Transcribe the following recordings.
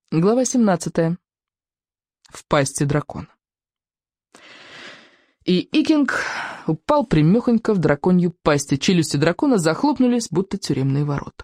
Глава 17. В пасти дракона. И Икинг упал прямехонько в драконью пасть, челюсти дракона захлопнулись, будто тюремные ворота.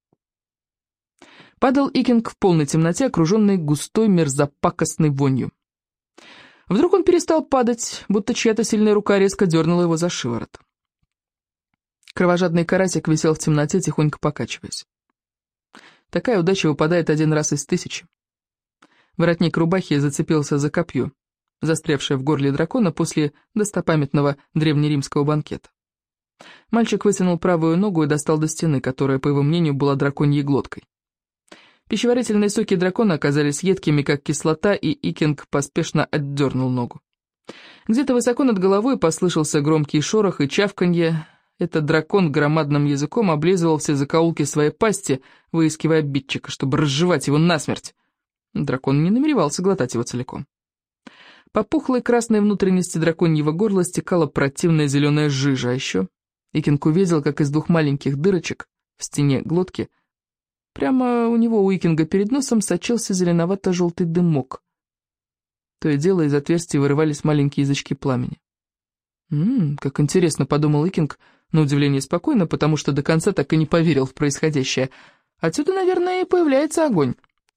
Падал Икинг в полной темноте, окруженный густой мерзопакостной вонью. Вдруг он перестал падать, будто чья-то сильная рука резко дернула его за шиворот. Кровожадный карасик висел в темноте, тихонько покачиваясь. Такая удача выпадает один раз из 1000. Воротник рубахи зацепился за копье, застрявшее в горле дракона после достопамятного древнеримского банкета. Мальчик вытянул правую ногу и достал до стены, которая, по его мнению, была драконьей глоткой. Пищеварительные соки дракона оказались едкими, как кислота, и Икинг поспешно отдернул ногу. Где-то высоко над головой послышался громкий шорох и чавканье. Этот дракон громадным языком облизывал все закоулки своей пасти, выискивая обидчика, чтобы разжевать его насмерть. Дракон не намеревался глотать его целиком. По пухлой красной внутренности драконьего горла стекала противная зеленая жижа, а еще Икинг увидел, как из 2 маленьких дырочек в стене глотки прямо у него, у Икинга, перед носом сочился зеленовато-желтый дымок. То и дело из отверстий вырывались маленькие язычки пламени. Как интересно», — подумал Икинг, на удивление спокойно, потому что до конца так и не поверил в происходящее. «Отсюда, наверное, и появляется огонь».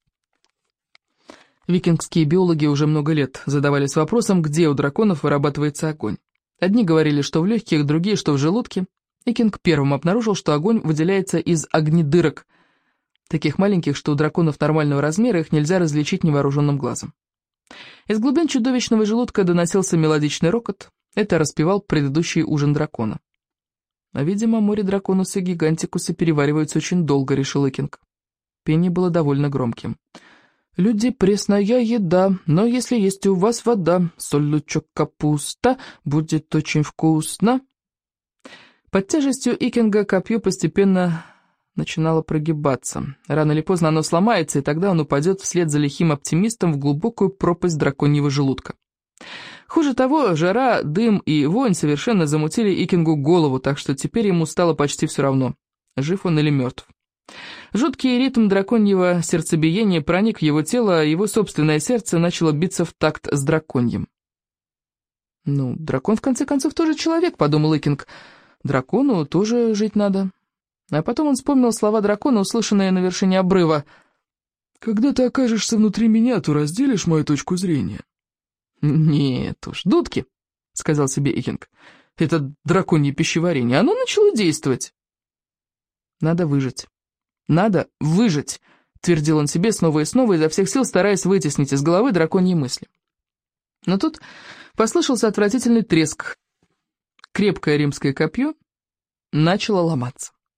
Викингские биологи уже много лет задавались вопросом, где у драконов вырабатывается огонь. Одни говорили, что в легких, другие, что в желудке. Икинг первым обнаружил, что огонь выделяется из огнедырок, таких маленьких, что у драконов нормального размера их нельзя различить невооруженным глазом. Из глубин чудовищного желудка доносился мелодичный рокот. Это распевал предыдущий ужин дракона. А, видимо, море-драконусы гигантикусы перевариваются очень долго, решил Икинг. Пение было довольно громким. «Люди, пресная еда, но если есть у вас вода, соль, лучок, капуста, будет очень вкусно». Под тяжестью Икинга копье постепенно начинало прогибаться. Рано или поздно оно сломается, и тогда он упадет вслед за лихим оптимистом в глубокую пропасть драконьего желудка. Хуже того, жара, дым и вонь совершенно замутили Икингу голову, так что теперь ему стало почти все равно, жив он или мертв. Жуткий ритм драконьего сердцебиения проник в его тело, а его собственное сердце начало биться в такт с драконьим. Дракон в конце концов тоже человек», — подумал Икинг. «Дракону тоже жить надо». А потом он вспомнил слова дракона, услышанные на вершине обрыва. «Когда ты окажешься внутри меня, то разделишь мою точку зрения». «Нет уж, дудки», — сказал себе Икинг. «Это драконье пищеварение, оно начало действовать». «Надо выжить. Надо выжить», — твердил он себе снова и снова, изо всех сил стараясь вытеснить из головы драконьи мысли. Но тут послышался отвратительный треск. Крепкое римское копье начало ломаться.